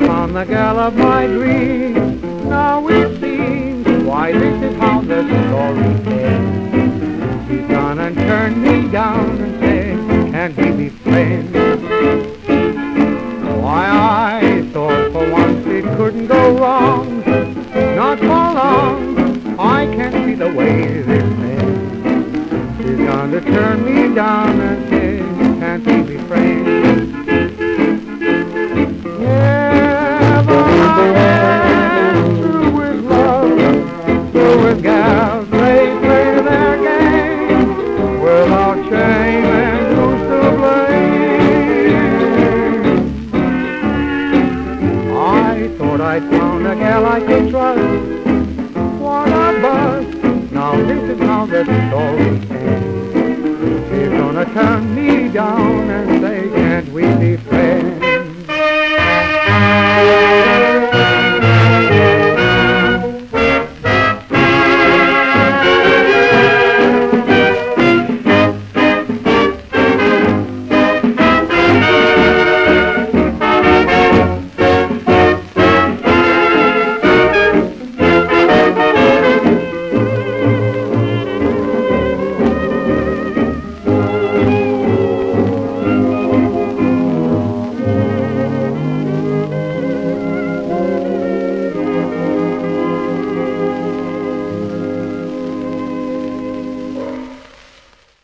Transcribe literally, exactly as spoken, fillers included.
found the gal of my dreams. Now it seems, why this is how the story ends. She's gone and turned me down and said, can't we be friends? Why, I thought for once it couldn't go wrong. Not for long, I can't see the way this ends. She's gone to turn me down and say, can't we be friends? Yeah, but I'm through with love, through with gals, they play their game without shame, and who's to blame? I thought I'd found a gal I could trust. What a buzz! Now this is how the story ends. She's gonna turn me down and say, can't we be friends?